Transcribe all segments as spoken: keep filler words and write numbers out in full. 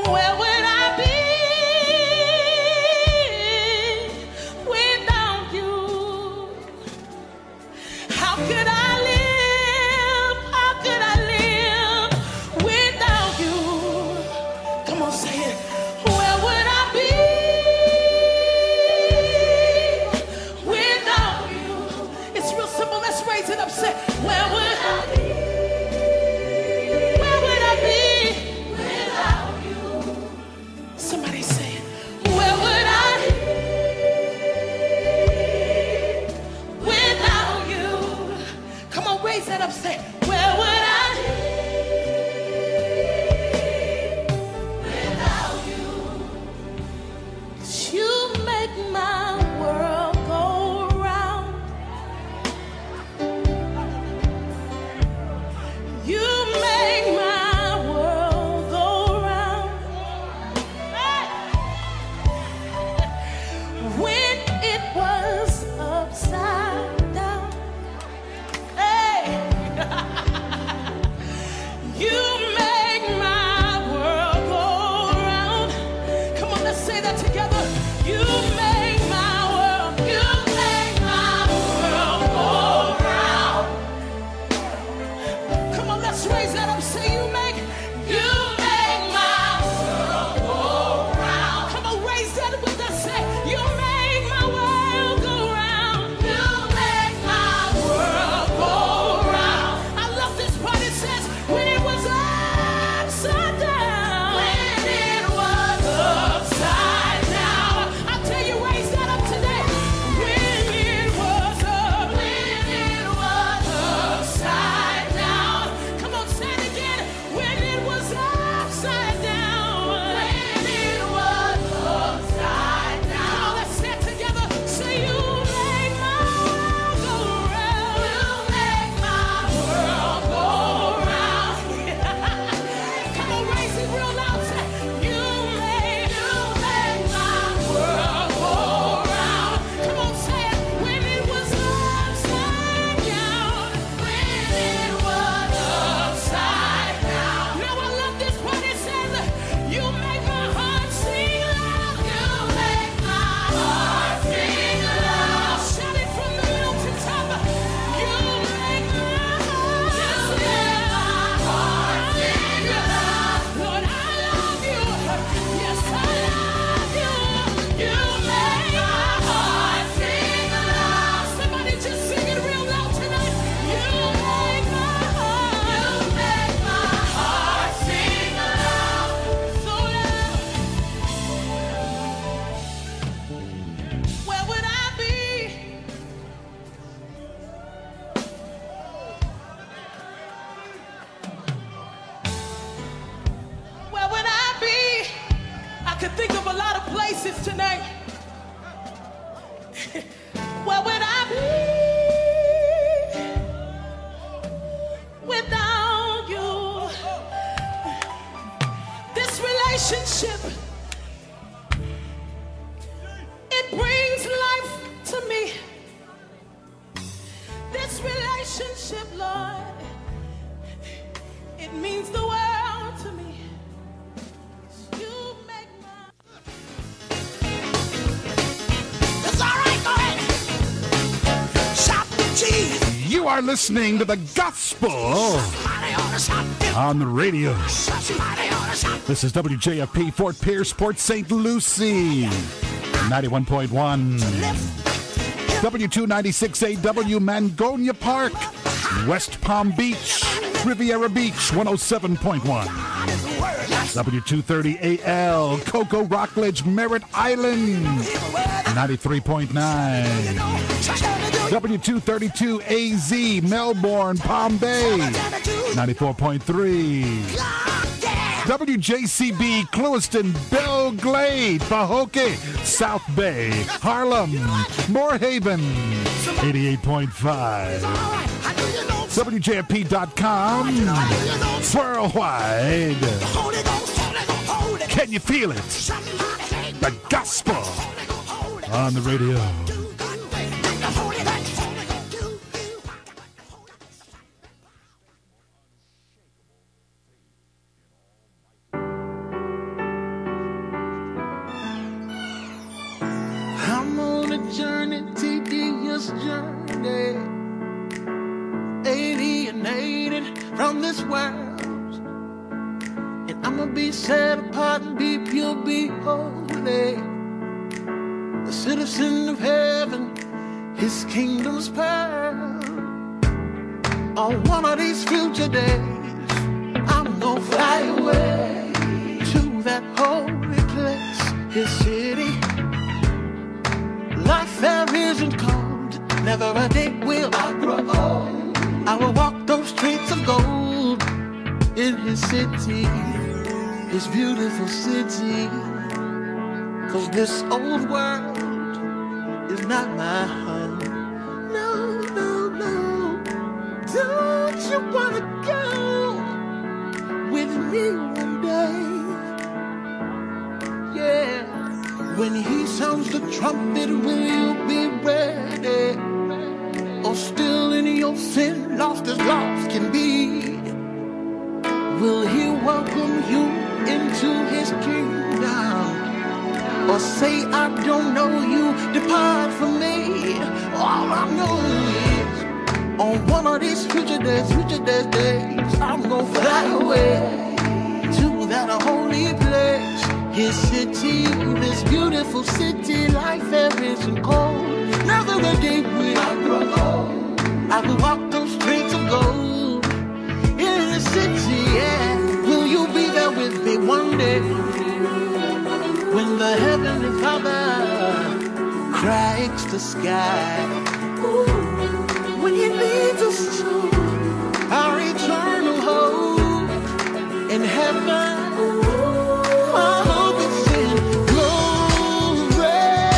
Where would I be without you? How could I live? How could I live without you? Come on, say it. Where would I be without you? It's real simple. Let's raise it up. Say, where would I be? Where would I be without you? Somebody say it. Where would I be without you? Come on, raise that up. Say, where would I be without you? 'Cause you make my world go round. You make my world go round. When it was upside down, hey, you make my world go round. Come on, let's say that together. You make my world, you make my world go round. Come on, let's raise that up. Say you make, you make my world go round. Come on, raise that with us. Say you make my world go round. You make my world go round. I love this part. It says when it was upside down. When it was upside down. I tell you, raise that up today. When it was up, when it was upside down. Come on, say it again. When it was upside down. When it was upside down. Come on, let's say it together. Say you make my world go round. You make my world go round. Come on, raise it real loud. Say you make, you make my world go round. Come on, say it. When it was upside down. When it was upside down. Now I love this part. It says you make my heart sing loud. You make my heart sing loud. Shout it from the mountaintop. You make my heart, you make my heart sing loud. Lord, I love you. Yes, I love you. You make my heart sing loud. Somebody just sing it real loud tonight. You make my heart, you make my heart sing loud. So loud. Where would I be? Where would I be? I could think of a lot of places tonight. Where would I be without you? This relationship, it brings life to me. This relationship, Lord, it means the world to me. You make my It's all right, go ahead. Shop the cheese. You are listening to the gospel Somebody ought to shop it. on the radio. Somebody ought to shop it. This is W J F P Fort Pierce, Port Saint Lucie, ninety-one point one. W two ninety-six A W Mangonia Park, West Palm Beach, Riviera Beach, one oh seven point one. W two thirty A L, Cocoa Rockledge, Merritt Island, ninety-three point nine. W two thirty-two A Z, Melbourne, Palm Bay, ninety-four point three. W J C B, Clewiston, Belle Glade, Pahokee, South Bay, Harlem, Moorhaven, eighty-eight point five. W J F P dot com, worldwide. Can you feel it? The gospel on the radio. this world, and I'ma be set apart and be pure, be holy. A citizen of heaven, his kingdom's pearl. On one of these future days, I'm gonna fly away to that holy place, his city. Life there isn't cold, never a day will I grow old. I will walk those streets of gold in his city, his beautiful city. Cause this old world is not my home. No, no, no. Don't you wanna go with me one day? Yeah. When he sounds the trumpet, will you be ready? Or still in your sin, lost as lost can be? Will he welcome you into his kingdom? Or say, I don't know you, depart from me? All I know is, on one of these future days, future days, days, I'm gonna fly away to that holy place, his city, this beautiful city. Life there isn't cold, never a day will I grow old. I will walk those streets of gold in the city, yeah. Will you be there with me one day? When the Heavenly Father cracks the sky, when he leads us to our eternal hope in heaven, my hope is in glory.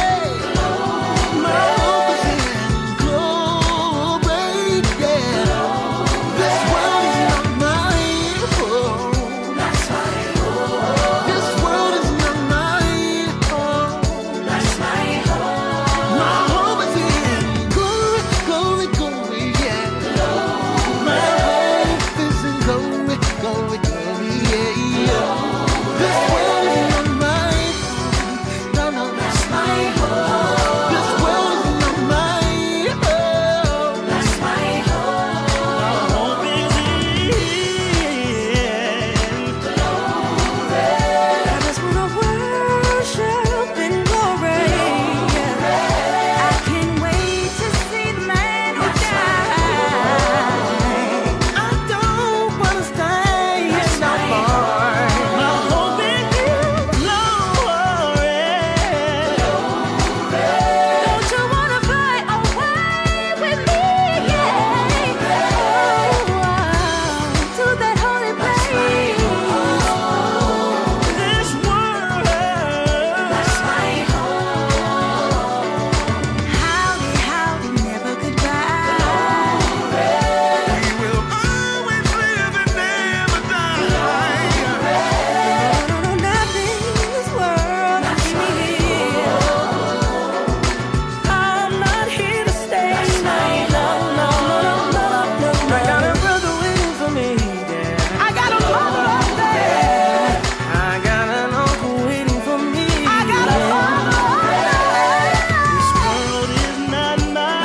My hope is in glory, yeah. This world is not mine, oh. That's my home. This world is not mine, oh. That's my home. My hope is in glory, glory, glory, yeah. My hope is in glory, glory, glory, yeah, yeah. This world is not mine, no, no, that's my home. This world is not mine, oh. That's my home. My hope is in glory. I just wanna worship in glory. I can't wait to see the man who died. I don't wanna stay here no more. My hope in you, glory. Don't you wanna fly away with me? Yeah. Oh, to that holy place. This world, that's my Howdy, howdy, never goodbye. We will always live and never die. No, no, nothing in this world can keep me here. I'm not here to stay. No, no, no, no, no, no, I got no. a brother waiting for me there. I got a mother up there. I got an uncle waiting for me. I got a father up there. This world is not my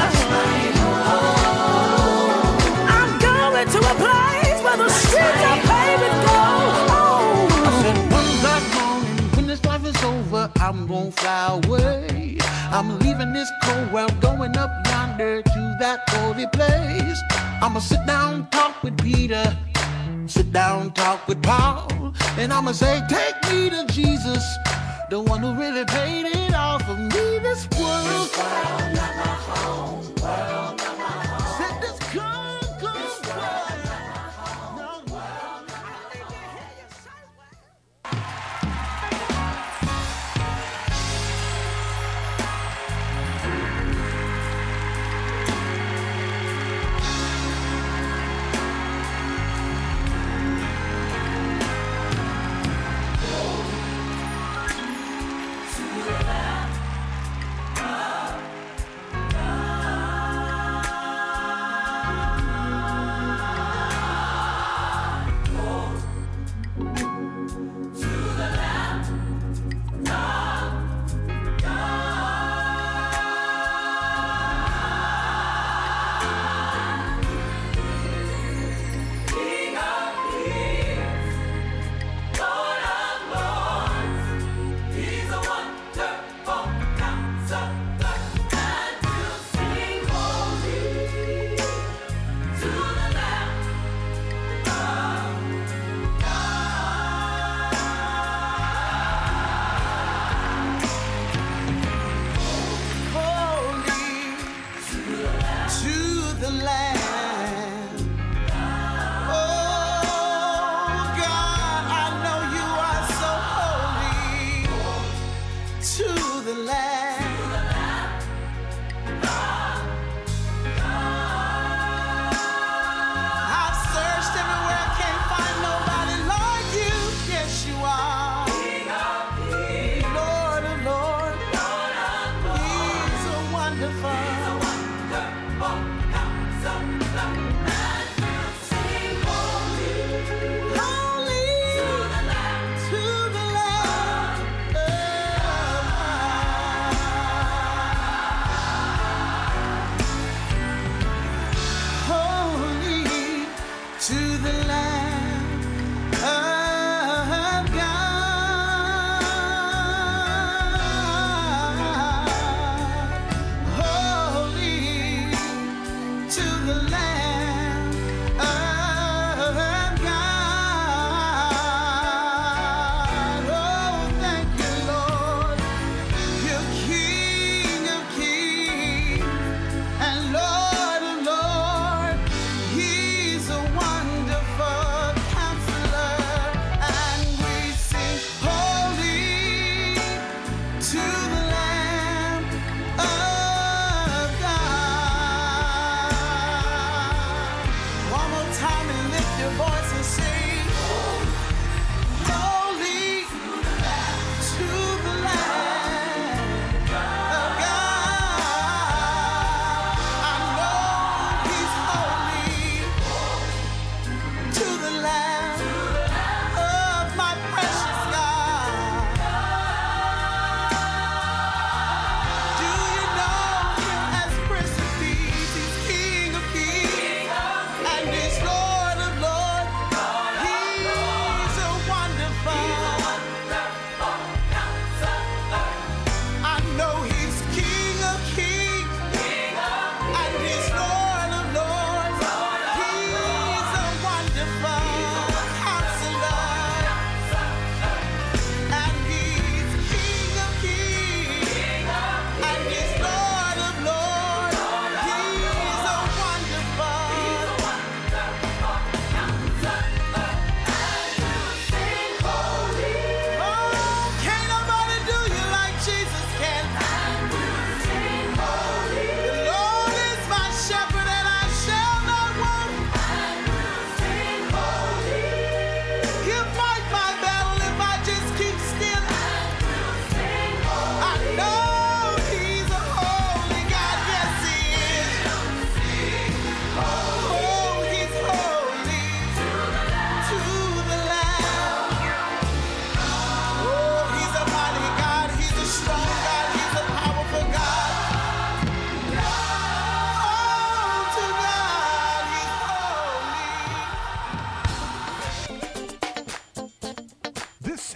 home. I'm going to a place where the streets are paved with gold. I said one black morning, when this life is over, I'm gonna fly away. I'm leaving this cold world, going up yonder to that holy place. I'ma sit down, talk with Peter, sit down, talk with Paul, and I'ma say, take me to Jesus, the one who really paid it all for me. This world, not my home. World, not my home. Said this cold, cold world, no world, not my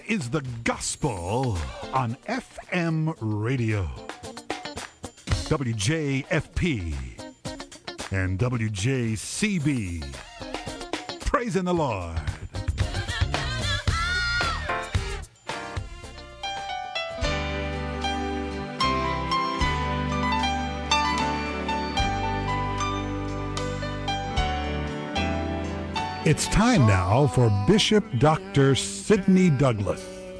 is the gospel on F M radio. W J F P and W J C B. Praising the Lord. It's time now for Bishop Doctor Sidney Douglas.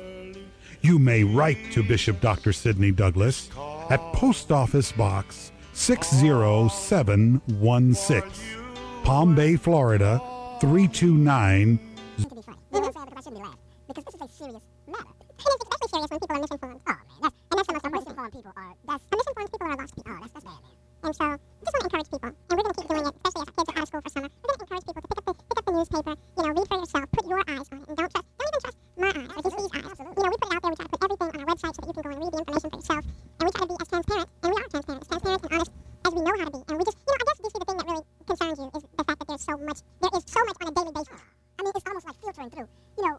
You may write to Bishop Doctor Sidney Douglas at Post Office Box six zero seven one six, Palm Bay, Florida three two nine. To be funny. You know what I'm saying? Because I shouldn't be laughing. Because this is a serious matter. And it's especially serious when people are misinformed. Oh, man. That's, and that's the most misinformed people are. That's, misinformed people are lost people. Oh, that's, that's bad, man. And so, I just want to encourage people, and we're going to keep doing it, especially as our kids are out of school for summer. We're going to encourage people to pick up the, pick up the newspaper, you know, read for yourself, put your eyes on it, and don't trust, don't even trust my eyes, or D C's eyes. You know, we put it out there, we try to put everything on our website so that you can go and read the information for yourself. And we try to be as transparent, and we are transparent, as transparent and honest as we know how to be. And we just, you know, I guess, D C, the thing that really concerns you is the fact that there's so much, there is so much on a daily basis. I mean, it's almost like filtering through, you know,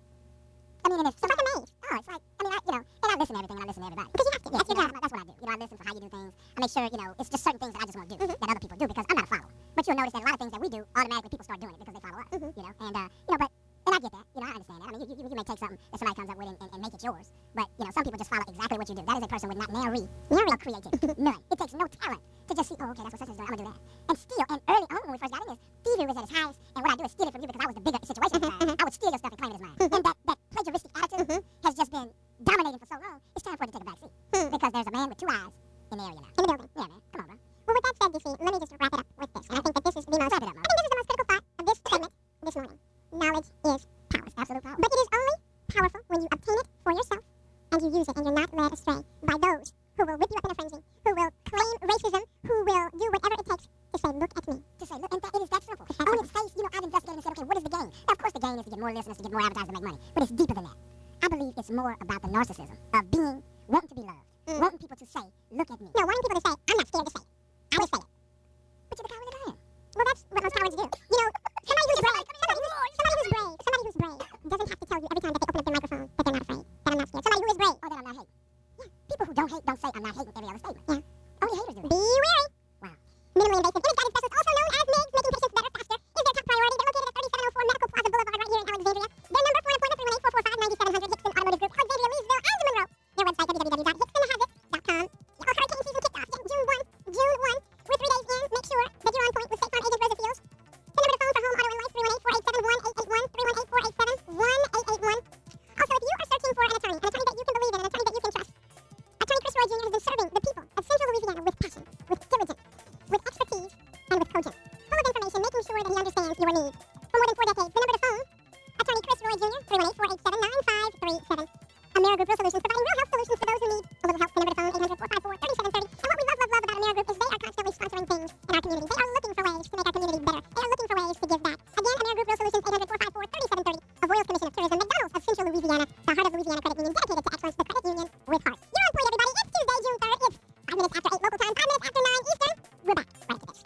I mean, and it's, it's like a maze. Oh, it's like, I mean, I, you know, and I listen to everything, and I listen to everybody. Because you have to. That's your job. That's what I do. You know, I listen for how you do things. I make sure, you know, it's just certain things that I just won't do mm-hmm. that other people do because I'm not a follower. But you'll notice that a lot of things that we do, automatically people start doing it because they follow us. Mm-hmm. You know, and, uh, you know, but, and I get that. You know, I understand that. I mean, you, you, you may take something that somebody comes up with and, and, and make it yours. But, you know, some people just follow exactly what you do. That is a person with not nary, nary of creativity. None. It takes no talent to just see, oh, okay, that's what such is doing. I'm going to do that. And still, and early on when we first got in this, thievery was at its highest. And what I do is steal it from you because I was the bigger situation. I would steal your stuff and claim it as mine. And that, that plagiaristic attitude has just been dominating for so long, it's time for it to take a back seat. Hmm. Because there's a man with two eyes in the area now. In the building. Yeah, man. Come on, bro. Well, with that said, D C, let me just wrap it up with this. And I think that this is the most, wrap it up, I think this is the most critical thought of this segment this morning. Knowledge is power. Absolute power. But it is only powerful when you obtain it for yourself and you use it and you're not led astray by those who will whip you up in a frenzy, who will claim racism, who will do whatever it takes to say, look at me. To say, look, and that, it is that simple. On its face, you know, I've investigated and said, okay, what is the gain? Now, of course, the gain is to get more listeners, to get more advertisers, to make money. But it's deeper than that. I believe it's more about the narcissism of being, wanting to be loved, mm. wanting people to say, look at me. No, wanting people to say, I'm not scared to say it. I will say it. But you're the coward that I am. Well, that's what most cowards do. You know, somebody who's brave, somebody who's, somebody who's brave, somebody who's brave doesn't have to tell you every time that they open up their microphone that they're not afraid, that I'm not scared. Somebody who is brave, oh, that I'm not hating. Yeah, people who don't hate don't say I'm not hating every other statement. Yeah. Only haters do that. Be wary. Wow. Minimally invasive image guided specialist, also known as M I G S, making patients better faster, is their top priority. They're located at thirty-seven oh four Medical Plaza Boulevard right here in Alexandria. Their number for an appointment three one eight, four four five, nine seven zero zero Hickson Automotive Group, Alexandria, Leesville, and Monroe. Their website w w w dot hickson has it dot com. Yeah, hurricane season kicked off June first. June first. We're three days in. Make sure that you're on point with State Farm agent Rosa Fields. The number to phone for home auto and life, three one eight, four eight seven, one eight eight one, three one eight, four eight seven, one eight eight one. Also, if you are searching for an attorney, an attorney that you can believe in, an attorney that you can trust, Attorney Chris Roy Junior has been serving the people of Central Louisiana with passion, with diligence, with expertise, and with cogence. Full of information, making sure that he understands your needs. For more than four decades, the number to phone, Attorney Chris Roy Junior, three one eight, four eight seven, nine five three seven. AmeriGroup Real Solutions, providing real health solutions for those who need a little help. The number to phone, eight hundred, four five four, three seven three zero. And what we love, love, love about AmeriGroup is they are constantly sponsoring things in our community. They are looking for ways to make our community better. They are looking for ways to give back. Again, AmeriGroup Real Solutions, eight hundred, four five four, three seven three zero. Of Royals Commission of Tourism, McDonald's of Central Louisiana, the heart of Louisiana Credit Union, dedicated to excellence, the credit union with heart. You're on point, everybody. It's Tuesday, June third. It's five minutes after eight local time, five minutes after nine Eastern. We're back right after this.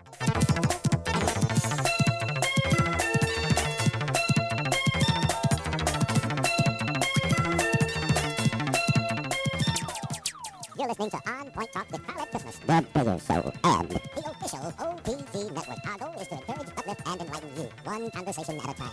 You're listening to On Point Talk with Carl Christmas, the bigger show, and the official O P T network. Our goal is to encourage, uplift, and enlighten you, one conversation at a time.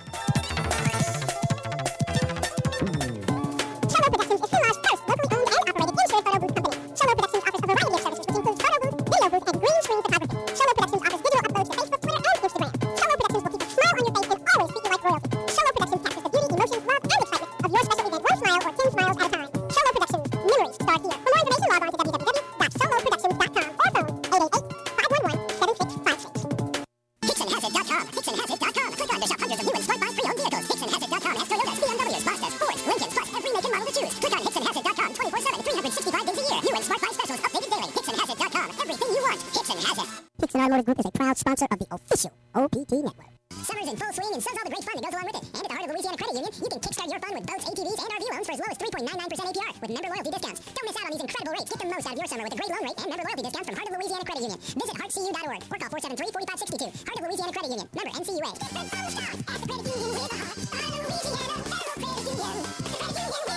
Cholo Productions is Fumar's first locally owned and operated insured photo booth company. Cholo Productions offers a variety of services, which includes photo booth, video booth, and green screen photography. Cholo Productions offers digital uploads to Facebook, Twitter, and Instagram. Cholo Productions will keep a smile on your face and always treat you like royalty. Cholo Productions captures the beauty, emotions, love, and excitement of your special event, one smile or ten smiles at a time. Cholo Productions, memories start here. For more information, log on to w w w dot cholo productions dot com or phone eight eight eight, five one one, seven six five six. Hickson Has It dot com. Hickson Has It dot com. Click on to shop hundreds of new and smart buy pre-owned vehicles. Hickson Has It dot com has Toyotas, B M Ws, Mazdas, Fords, Lincolns, plus every make and model to choose. Click on Hickson Has It dot com twenty-four seven, three hundred sixty-five days a year. New and smart buy specials updated daily. Hickson Has It dot com. Everything you want. Hickson has it. Hickson Automotive Group is a proud sponsor of the official O P T network. Summer's in full swing and so's all the great fun that goes along with it. And at the heart of the Louisiana Credit Union, you can kickstart your fun with boats, A T Vs, and R V loans for as low as three point nine nine percent A P R with member loyalty discounts. Don't miss out on these incredible rates. Get the most out of your summer with a great loan rate and member loyalty discounts from Heart of Louisiana Credit Union. Visit heart c u dot org or call four seven three, four five six two. Heart of Louisiana Credit Union. Member N C U A. At the credit union with a heart. Heart of Louisiana. Federal Credit Union. The credit union with a heart.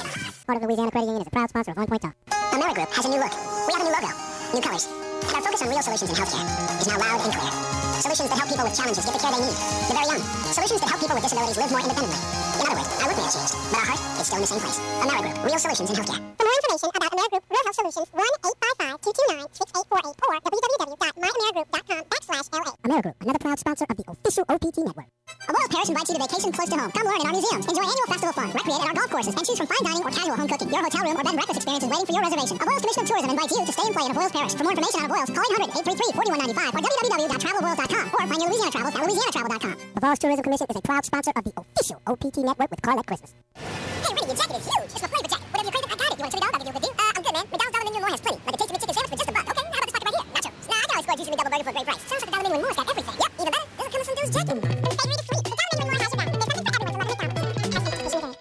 part of the Louisiana Credit Union, is a proud sponsor of On Point Talk. AmeriGroup has a new look. We have a new logo, new colors, and our focus on real solutions in healthcare is now loud and clear. Solutions that help people with challenges get the care they need, the very young. Solutions that help people with disabilities live more independently. In other words, our look may have changed, but our heart is still in the same place. AmeriGroup, real solutions in healthcare. For more information about AmeriGroup Rural Health Solutions, one eight five five, two two nine, six eight four eight or w w w dot my amerigroup dot com backslash L A. AmeriGroup, another proud sponsor of the official O P T network. Avoyelles Parish invites you to vacation close to home. Come learn in our museums, enjoy annual festival fun, recreate at our golf courses, and choose from fine dining or casual home cooking. Your hotel room or bed and breakfast experience is waiting for your reservation. Avoyelles Commission of Tourism invites you to stay and play in Avoyelles Parish. For more information on Avoyelles, call eight hundred, eight three three, four one nine five or w w w dot travel avoyelles dot com or find your Louisiana travels at louisiana travel dot com. Avoyelles Tourism Commission is a proud sponsor of the official O P T network with Carlette Christmas. Hey, Rennie, your jacket is huge. It's my flavor jacket. Whatever you're craving, I got it. You want a chili dog? I'll give you a good deal. Uh, I'm good, man. McDonald's Dollar Menu and more has plenty. Like a tasty McChicken sandwich for just a buck. Okay, how about this pocket right here? Nachos. Nah, I can always score a juicy McDouble burger for a great price. Sounds like the Dollar Menu and more's got everything. Yep, even better. This will come with some dude's jacket. From savory to sweet, the Dollar Menu and more has your back. There's something for everyone to love at McDonald's. This is an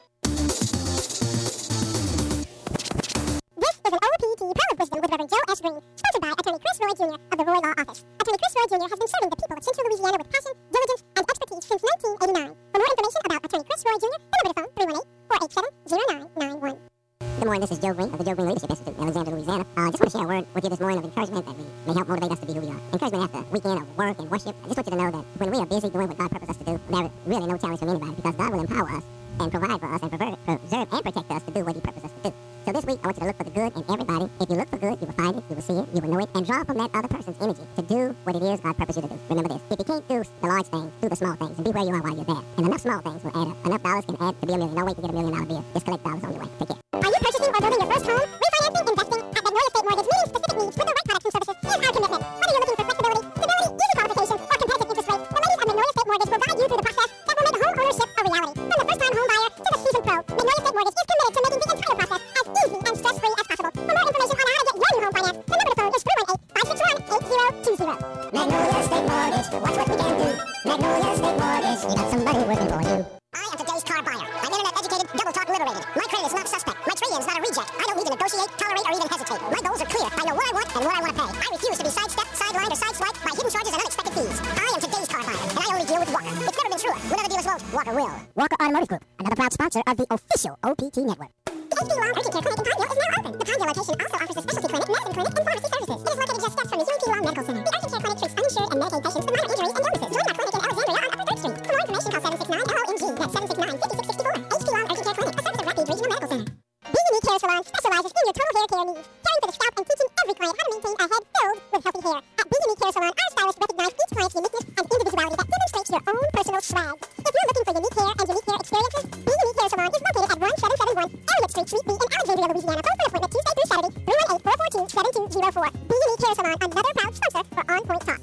O P T Pearl of Wisdom with Reverend Joe S. Green, sponsored by Attorney Chris Roy Junior of the Roy Law Office. Attorney Chris Roy Junior has been serving the people of Central Louisiana with passion, diligence, and expertise since nineteen eighty-nine. For more information about Attorney Chris Roy Junior, the number to phone three one eight, four eight seven, zero nine nine one. Good morning, this is Joe Green of the Joe Green Leadership Institute in Alexandria, Louisiana. I uh, just want to share a word with you this morning of encouragement that we may help motivate us to be who we are. Encouragement after a weekend of work and worship. I just want you to know that when we are busy doing what God purposed us to do, there is really no challenge from anybody because God will empower us and provide for us and preserve, preserve and protect us to do what He purposed us to do. So this week, I want you to look for the good in everybody. If you look for good, you will find it, you will see it, you will know it, and draw from that other person's energy to do what it is God purposed you to do. Remember this, if you can't do the large things, do the small things, and be where you are while you're there. And enough small things will add up. Enough dollars can add to be a million. No wait to get a million dollar bill. Just collect dollars on your way. Take care. Are you purchasing or building your first home? Refinancing, investing at Magnolia State Mortgage, meeting specific needs with the right products and services is our commitment. Whether you're looking for flexibility, stability, easy qualification, or competitive interest rates, the ladies of Magnolia State Mortgage will guide you through the process that will make home ownership a reality. From the first-time home buyer to the seasoned pro, Magnolia State Mortgage is committed to making the entire process as easy and stress-free as possible. For more information on how to get your new home financed, the number to phone is three one eight, five six one, eight zero two zero. Magnolia State Mortgage, watch what we can do. Magnolia State Mortgage, we got somebody working for you. I am today's car buyer. I'm internet-educated, double-talk liberated. My credit is not suspect. My trade-in is not a reject. I don't need to negotiate, tolerate, or even hesitate. My goals are clear. I know what I want and what I want to pay. I refuse to be sidestepped, sidelined, or sideswiped by hidden charges and unexpected fees. I am today's car buyer, and I only deal with Walker. It's never been truer. When other dealers won't, Walker will. Walker Automotive Group, another proud sponsor of the official O P T network. The H P Law Urgent Care Clinic in Pineville is now open. The Pineville location also offers a specialty clinic, medicine clinic, and pharmacy services. It is located just steps from the U P Law Medical Center. The Urgent Care Clinic treats uninsured and Medicaid patients with minor injuries and illnesses. Join our clinic in Alexandria on Upper third Street. For more information, call seven six nine L O N G. That's seven six nine, five six six four. H P Law Urgent Care Clinic, a service of Rapides Regional Medical Center. B Unique Hair Salon specializes in your total hair care needs, caring for the scalp and teaching every client how to maintain a head filled with healthy hair. At B Unique Hair Salon, our stylists recognize each client's uniqueness and individuality that demonstrates your own personal swag. If you're looking for unique hair and unique hair experiences, B Unique Hair Salon is located at one seven seven one Elliott Street, Suite B in Alexandria, Louisiana. Phone for an appointment Tuesday through Saturday, three one eight, four four two, seven two zero four. B Unique Hair Salon, another proud sponsor for On Point Talk.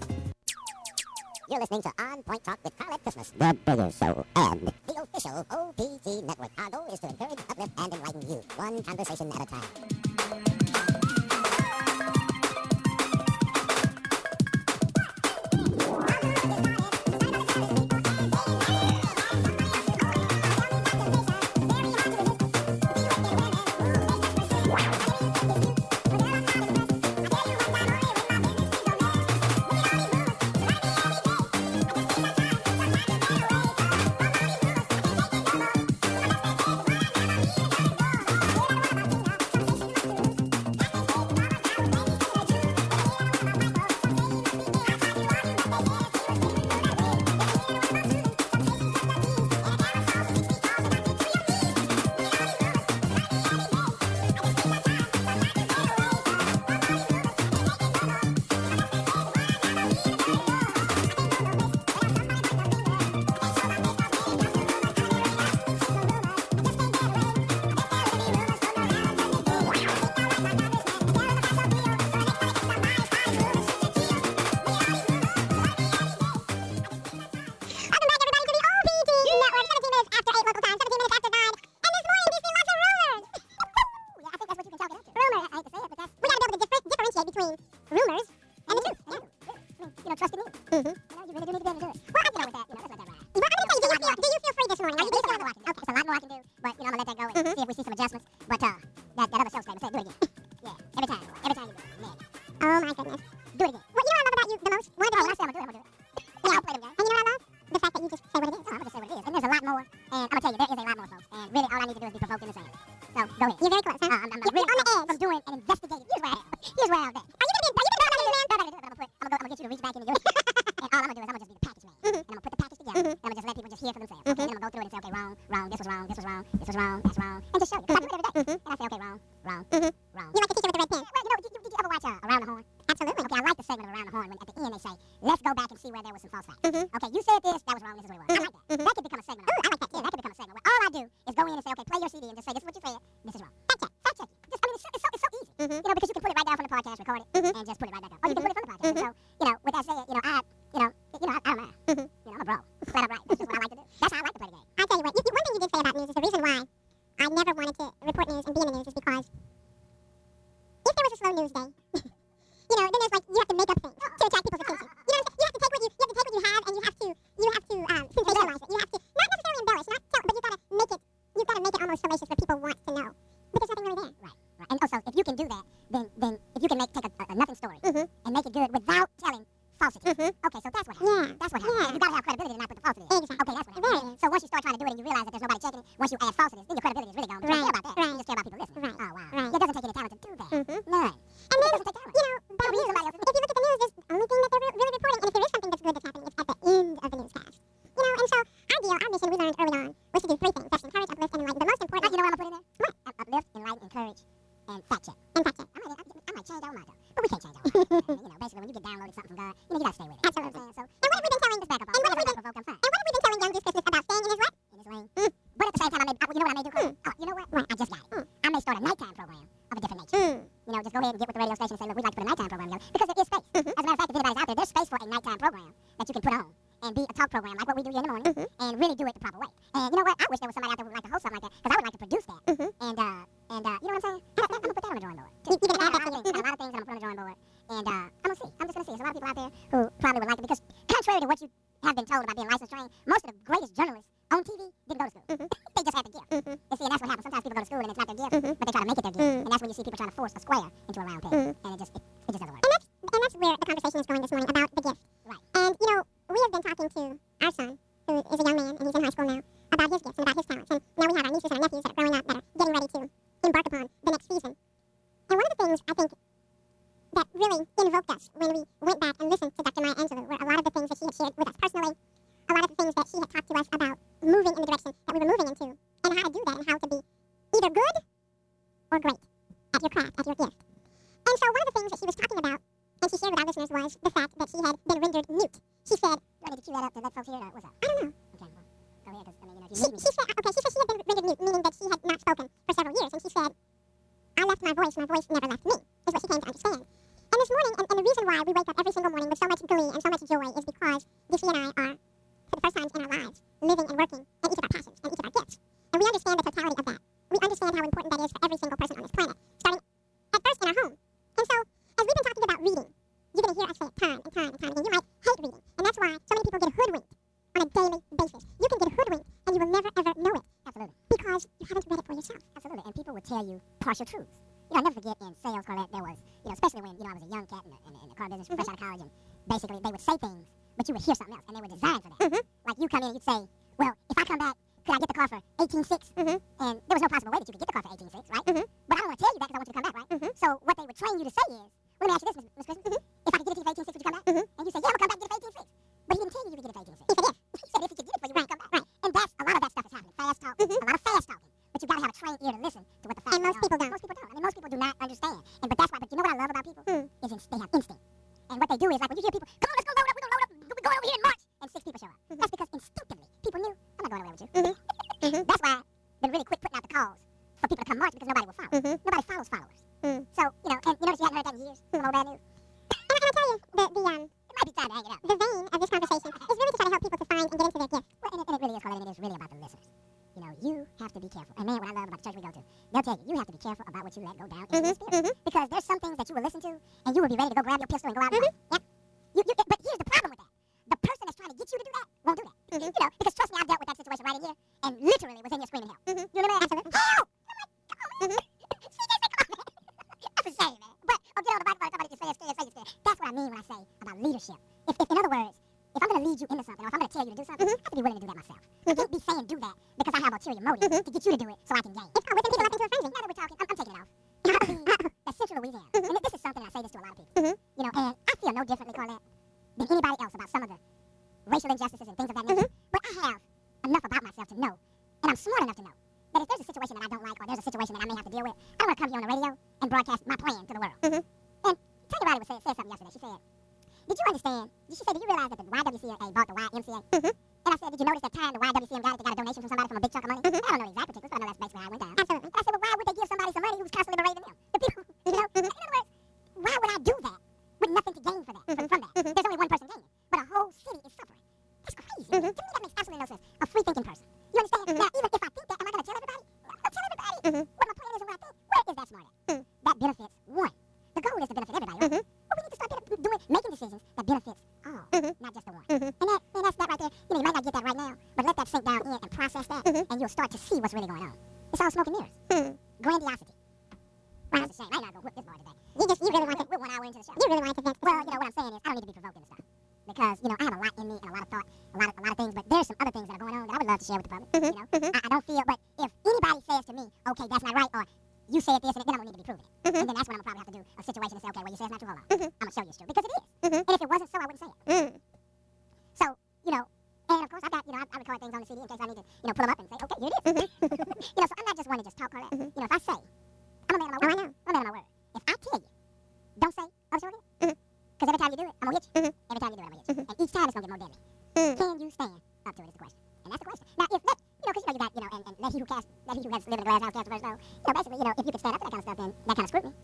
You're listening to On Point Talk with Carlette Christmas, the bigger show, and the official O P T network. Our goal is to encourage, uplift, and enlighten you, one conversation at a time. So go ahead. You're very close, huh? Uh, I'm, I'm, I'm really on the edge. I'm doing an investigative. Here's where I am. Here's where I am. Are you gonna be? Are you gonna be? No, I'm not gonna do it. But I'm gonna put. I'm gonna, go, I'm gonna get you to reach back into your. And all I'm gonna do is I'm gonna just be the package man. Mm-hmm. And I'm gonna put the package together. Mm-hmm. And I'm gonna just let people just hear for themselves. Mm-hmm. Okay. And then I'm gonna go through it and say, okay, wrong, wrong. This was wrong. This was wrong. This was wrong. That's wrong. And just show you. Mm-hmm. I do it every day. Mm-hmm. And I say, okay, wrong, wrong, mm-hmm. wrong. You like the teacher with the red pen? Well, you know, did, did you ever watch uh, Around the Horn? Absolutely. Okay, I like the segment of Around the Horn when at the end they say, let's go back and see where there was some false facts. Mm-hmm. Okay, you said this, that was wrong, this is what it was. Mm-hmm. I like that. Mm-hmm. That could become a segment. Ooh, I like that too. Yeah, that could become a segment where all I do is go in and say, okay, play your C D and just say, this is what you said, this is wrong. Fact check. Fact check. Just, I mean, it's so, it's so, it's so easy. Mm-hmm. You know, because you can put it right down from the podcast, record it, mm-hmm. and just put it right back up. Or you can put it from the podcast. Mm-hmm. So, you know, with that said, you know, I, you know, you know, I, I don't mind. Mm-hmm. You know, I'm a bro. Flat up right. That's just what I like to do. That's how I like to play the game. I'll tell you what, you, one thing you did say about news is the reason why I never wanted to report news and be in the news is because if there was a slow news day, you know, then there's like, you have to make up things to attract people's attention. You know what I'm saying? You have to take what you, you have to take what you have and you have to, you have to, um, sensationalize it. You have to, not necessarily embellish, not tell, but you gotta make it, you gotta make it almost salacious where people want to know. But there's nothing really there. Right, right. And also, if you can do that, then, then if you can make, take a, a, a nothing story mm-hmm. and make it good without telling falsity. Mm-hmm. Okay, so that's what happens. Yeah. That's what happens. Yeah. You gotta have credibility to not put the falsity in. Exactly. Okay, that's what happens. Right. So once you start trying to do it and you realize that there's nobody checking it, once you add falsities, then your credibility is really gone. But right. You don't care about that. Right. You just care about people listening. Right. Oh, wow. Right. It doesn't take any talent to do that. Mm-hmm. None. And then, you know, that news, if you look at the news, the only thing that they're really reporting, and if there is something that's good that's happening, it's at the end of the newscast. You know, and so our deal, our mission, we learned early on, was to do three things. That's encourage, uplift, and enlighten. The most important, you know what I'm gonna put in there? What? Uplift, enlighten, encourage, and fact check. And fact check. I might, I might change our motto, but we can't change our motto. You know, basically, when you get downloaded something from God, you know, you gotta stay with it. Absolutely. You know what I'm saying? So, and what have we been telling this back up on? And what have we been, provoke, I'm fine. And what have we been telling young Christmas about staying in his what? In his lane. Mm. But at the same time, I may, I, you know what I may do? Mm. Oh, you know what? What? I just got it. Mm. I may start a nighttime program of a different nature. Mm. You know, just go ahead and get with the radio station and say, look, we'd like to put a nighttime program together. Because there is space. Mm-hmm. As a matter of fact, if anybody's out there, there's space for a nighttime program that you can put on and be a talk program like what we do here in the morning mm-hmm. and really do it the proper way. And you know what? I wish there was somebody out there who would like to host something like that because I would like to produce that. Mm-hmm. And, uh, and uh, you know what I'm saying? I'm going to put that on the drawing board. Too. You can add a lot of things. A lot of things I'm going to put on the drawing board. And uh, I'm going to see. I'm just going to see. There's a lot of people out there who probably would like it because contrary to what you have been told about being licensed trained, most of the greatest journalists on T V didn't go to school. Mm-hmm. They just had the gift. Mm-hmm. And see, and that's what happens. Sometimes people go to school and it's not their gift, mm-hmm. but they try to make it their gift. Mm-hmm. And that's when you see people trying to force a square into a round peg. Mm-hmm. And it just, it, it just doesn't work. And that's, and that's where the conversation is going this morning about the gift. Right. And, you know, we have been talking to our son, who is a young man, and he's in high school now, about his gifts and about his talents. And now we have our nieces and our nephews that are growing up that are getting ready to embark upon the next season. And one of the things I think that really invoked us when we went back and listened to Doctor Maya Angelou were a lot of the things that she had shared with us personally, a lot of the things that she had talked to us about moving in the direction that we were moving into, and how to do that and how to be either good or great at your craft, at your gift. And so one of the things that she was talking about, and she shared with our listeners, was the fact that she had been rendered mute. She said, do I need to cue that up to let folks hear that? What's up? I don't know. Okay, well, go ahead, because, I mean, you know, if you she, need me. she said, okay, she said she had been rendered mute, meaning that she had not spoken for several years, and she said, I left my voice, my voice never left me, is what she came to understand. And this morning, and, and the reason why we wake up every single morning with so much glee and so much joy is because Dixie and I are, for the first times in our lives, living and working in each of our passions and each of our gifts. And we understand the totality of that. We understand how important that is for every single person on this planet, starting at first in our home. And so, as we've been talking about reading, you're going to hear us say it time and time and time again. You might hate reading, and that's why so many people get hoodwinked on a daily basis. You can get hoodwinked, and you will never, ever know it. Absolutely. Because you haven't read it for yourself. Absolutely. And people will tell you partial truths. You know, I'll never forget in sales, Colette, there was, you know, especially when, you know, I was a young cat in the, in the, in the car business, mm-hmm. fresh out of college, and basically they would say things, but you would hear something else, and they were designed for that. Mm-hmm. Like you come in and you'd say, well, if I come back, could I get the car for eighteen six? Mm-hmm. And there was no possible way that you could get the car for eighteen six, right? Mm-hmm. But I don't want to tell you that because I want you to come back, right? Mm-hmm. So what they would train you to say is, well, let me ask you this, Miss Miss Christmas. Mm-hmm. If I could get it to you for eighteen six, would you come back? Mm-hmm. And you say, yeah, I'm going to come back and get it for eighteen six. But he didn't tell you you could get it for eighteen six. He said if. He said if he could get it for you, right. Come back. Right. And that's, a lot of that stuff is happening. Fast talk, mm-hmm. a lot of fast talking. But you got to have a trained ear to listen to what the facts are. And most people don't. Most people don't. I mean, most people do not understand. And but that's why. But you know what I love about people? Mm. Is in, they have instinct. And what they do is like when you hear people, come on, let's go load up. We're gonna load up. We're going over here in March, and six people show up. Mm-hmm. That's because instinctively people knew I'm not going away with you. Mm-hmm. Mm-hmm. That's why I've been really quick putting out the calls for people to come march because nobody will follow. Mm-hmm. Nobody follows followers. Mm. So you know, and you notice you hadn't heard that in years. Mm. Old bad news. And I can tell you the the um. It might be time to hang it up. The vein of this conversation is really to try to help people to find and get into their gift. Well, and it, and it really is, Colette, and it is really about the listeners. You know, you have to be careful. And man, what I love about the church we go to, they'll tell you, you have to be careful about what you let go down into your spirit. Mm-hmm. Because there's some things that you will listen to, and you will be ready to go grab your pistol and go out and mm-hmm. Yep. You, you, but here's the problem with that. The person that's trying to get you to do that won't do that. Mm-hmm. You know, because trust me, I've dealt with that situation right in here, and literally was in here screaming help. Mm-hmm. You know what I mean? Absolutely. Help! I'm like, come on, man. Mm-hmm. C J, say, come on, man. That's a shame, man. But, oh, get on the bike, somebody just say it, say it, say it, say it. That's what I mean when I say about leadership. If, if in other words, if I'm going to lead you into something, or if I'm going to tell you to do something, mm-hmm. I have to be willing to do that myself. Mm-hmm. I can't be saying do that because I have ulterior motive mm-hmm. to get you to do it so I can gain. It's called whipping people up into a frenzy. from Louisiana, and this is something I say this to a lot of people. You know, and I feel no differently, Carlette, than anybody else about some of the racial injustices and things of that nature. But I have enough about myself to know, and I'm smart enough to know, that if there's a situation that I don't like, or there's a situation that I may have to deal with, I don't want to come here on the radio and broadcast my plan to the world. And Tanya Riley was said, said something yesterday. She said, did you understand? She said, did you realize that the Y W C A bought the Y M C A? And I said, did you notice that time the Y W C A got it, they got a donation from somebody from a big chunk of money? I don't know the exact particulars, but I know that's basically how it went down. Absolutely. And I said, well, why would they give somebody some money who's constantly berating them? The people, you know? In other words, why would I do that with nothing to gain for that, from, from that? There's only one person gaining, but a whole city is suffering. That's crazy. To me, that makes absolutely no sense. A free-thinking person. You understand? Now, even if I think that, am I going to tell everybody? I'm going to tell everybody what my plan is and what I think. Where is that smart at? That benefits one. The goal is to benefit everybody, right? But we need to start benef- doing, making decisions that benefits all, not just the one. And that, and that's that right there. You know, you might not get that right now, but let that sink down in and process that, and you'll start to see what's really going on. It's all smoke and mirrors. Grandiosity. Well, that's a shame. I'm not going to whip this bar today. You just, you really want to, we're one hour into the show. You really want to vent. Well, you know, what I'm saying is, I don't need to be provoked in this stuff. Because, you know, I have a lot in me and a lot of thought, a lot of, a lot of things, but there's some other things that are going on that I would love to share with the public. You know, I, I don't feel, but if anybody says to me, okay, that's not right, or you said this, and then I'm going to need to be proving it. And then that's when I'm going to probably have to do a situation and say, okay, well, you say it's not true, hold on. I'm going to show you it's true. Because it is. And if it wasn't so, I wouldn't say it. So, you know, and of course, I got, you know, I, I record things on the C D in case I need to, you know, pull them up and say, okay, here it is. You know, so I'm not just one to just talk, Carlette. You know, if I say, I'm a man of my word. Oh, I know. I'm a man of my word. If I tell you, don't say, oh, sure it is. Because every time you do it, I'm going to hit you. Every time you do it, I'm going to hit you. And each time it's going to get more deadly. Can you stand up to it is the question. And that's the question. Now, if that, you know, because, you know, you got, you know, and, and let he who cast, let he who has lived in a glass house cast the first stone. You know, basically, you know, if you could stand up to that kind of stuff, then that kind of scrutiny.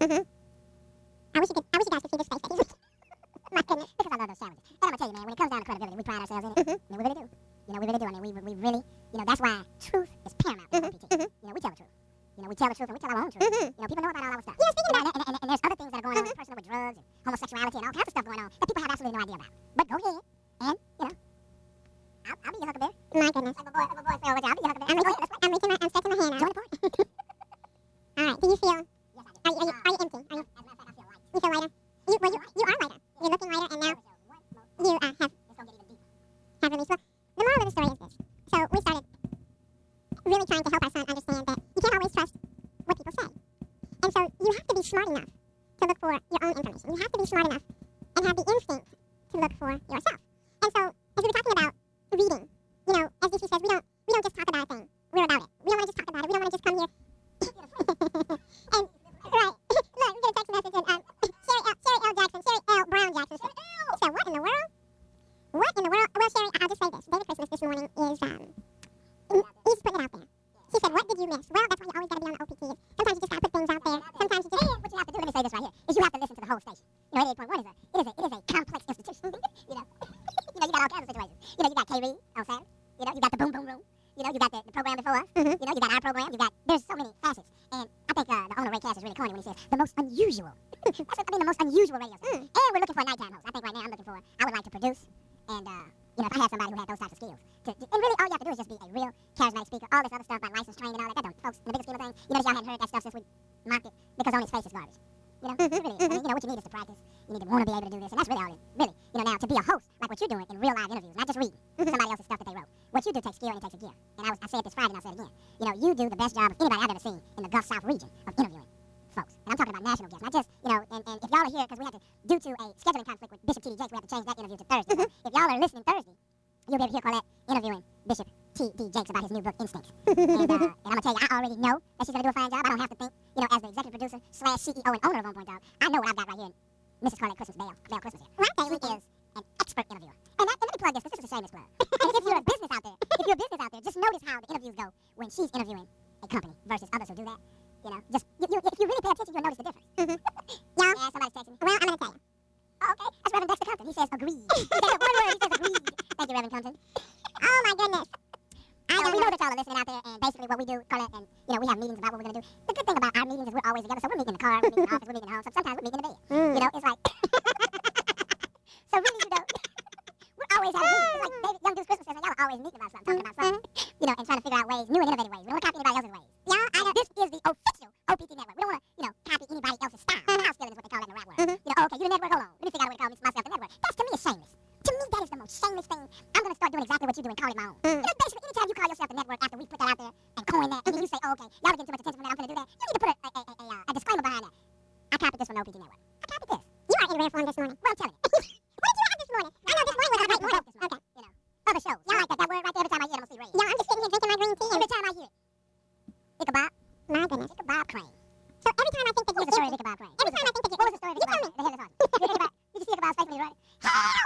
I wish you could, I wish you guys could see this face that he's my goodness. Because I love those challenges. And I'm going to tell you, man, when it comes down to credibility, we pride ourselves in it. I mean, we really do. You know, we really do. I mean, we, we really, you know, that's why truth is paramount in O P T. You know, we tell the truth. You know, we tell the truth and we tell our own truth. You know, people know about all our stuff. Yeah, speaking of that. And, and, and there's other things that are going on, personal with drugs and homosexuality and all kinds of stuff going on that people have absolutely no idea about. But go ahead and, you know, I'll, I'll be your huckleberry. My goodness. Like my boy, like my boy say all the time, I'll be your huckleberry. I'm reaching, I'm reaching my, I'm stretching my hand out. Join the party. All right, do you feel, yes, I do. Are you, are you, are you empty? Are you, as a matter of fact, I feel light. You feel lighter? You, well, you, you are lighter. You're looking lighter and now you uh, have, it's going to get even deeper. Have released. Well, the moral of the story is this. So we started really trying to help our son understand that you can't always trust what people say. And so you have to be smart enough to look for your own information. You have to be smart enough and have the instinct to look for yourself. And so, as we were talking about reading, you know, as D C says, we don't we don't just talk about a thing. We're about it. We don't want to just talk about it. We don't want to just come here. and right, look, we get a text message and um, Sherry L. Sherry L. Jackson, Sherry L. Brown Jackson. Sherry L. So what in the world? What in the world? Well, Sherry, I'll just say this. David Christmas this morning is um, he's putting it out there. She said, what did you miss? Well, that's why you always got to be on the O P T. Sometimes you just got to put things out there. Sometimes you just... And what you have to do, let me say this right here, is you have to listen to the whole station. You know, eighty-eight point one is a, it is a, it is a complex institution. you know, you know, you got all kinds of situations. You know, you got K Reed on Saturday. You know, you got the Boom Boom Room. You know, you got the, the program before us. Mm-hmm. You know, you got our program. You got, there's so many facets. And I think uh, the owner, Ray Cass, is really corny when he says the most unusual. That's what I mean, the most unusual radio station. Mm. And we're looking for a nighttime host. I think right now I'm looking for, I would like to produce. And, uh, you know, if I had somebody who had those types of skills. To, to, and really, all you have to do is just be a real charismatic speaker. All this other stuff about license trained and all that, that don't, folks, in the bigger scheme of things, you notice y'all hadn't heard that stuff since we mocked it because on its face is garbage. You know, mm-hmm. really, I mean, you know, what you need is to practice. You need to want to be able to do this, and that's really all it is. Really, you know, now, to be a host, like what you're doing in real live interviews, not just reading mm-hmm. somebody else's stuff that they wrote. What you do takes skill and it takes a gear. And I, was, I said this Friday and I'll say it again. You know, you do the best job of anybody I've ever seen in the Gulf South region of interviewing folks. And I'm talking about national guests, not just, you know, and, and if y'all are here, because we had to, due to a scheduling conflict with Bishop T D Jakes, we had to change that interview to Thursday. Mm-hmm. So if y'all are listening Thursday, you'll be able to hear Carlette interviewing Bishop T D Jakes about his new book, Instincts. and, uh, and I'm going to tell you, I already know that she's going to do a fine job. I don't have to think, you know, as the executive producer slash C E O and owner of On Point Dog, I know what I've got right here in Missus Carlette Christmas Bale, Bale Christmas here. Right. She is an expert interviewer. And, that, and let me plug this, because this is a shameless plug. And if you're a business out there, if you're a business out there, just notice how the interviews go when she's interviewing a company versus others who do that. You know, just, you, you, if you really pay attention, you'll notice the difference. Mm-hmm. Y'all? Yeah, somebody's texting me. Well, I'm going to tell you. Oh, okay, that's Reverend Dexter Compton. He says agreed. He says one word, he says agreed. Thank you, Reverend Compton. Oh, my goodness. I so we know that y'all are listening out there, and basically what we do, Carlette, and, you know, we have meetings about what we're going to do. The good thing about our meetings is we're always together, so we're meeting in the car, we're meeting in the office, we're meeting at home, so sometimes we're meeting in the bed. Mm. You know, it's like... so really, you know, we're always having meetings. It's like David, Young Deuce Christmas says, y'all are always meeting about something, talking about something, you know, and trying to figure out ways, new and innovative ways. We don't want to copy anybody else's ways. Yeah, I know. This is the official O P T network. We don't want to, you know, copy anybody else's style. House stealing is what they call that in the rap world. Mm-hmm. You know, oh, okay, you the network, hold on. Let me figure out a way to call myself the network. That's, to me, is shameless. To me, that is the most shameless thing. I'm going to start doing exactly what you do and call it my own. Mm. You know, basically, anytime you call yourself the network after we put that out there and coin that, and then you say, oh, okay, y'all are getting too much attention from that, I'm going to do that, you need to put a, a, a, a, a, a disclaimer behind that. I copied this from from the O P G network. I copied this. You are in rare form this morning. Well, I'm telling you. What did you have this morning? I know this morning was a great morning. Okay. You know, other shows. Y'all like that, that word right there. Every time I hear it, I'm gonna see rain. Yo, I'm just sitting here drinking my green tea. Every time I hear it. Ichabod. My goodness. Ichabod Crane. So every time I think that you're the story of Ichabod Crane. Every time I think that you're... What was the story of Ichabod Crane? The headless horseman. Did you think about... Did you see Ichabod's face when he was running? Help!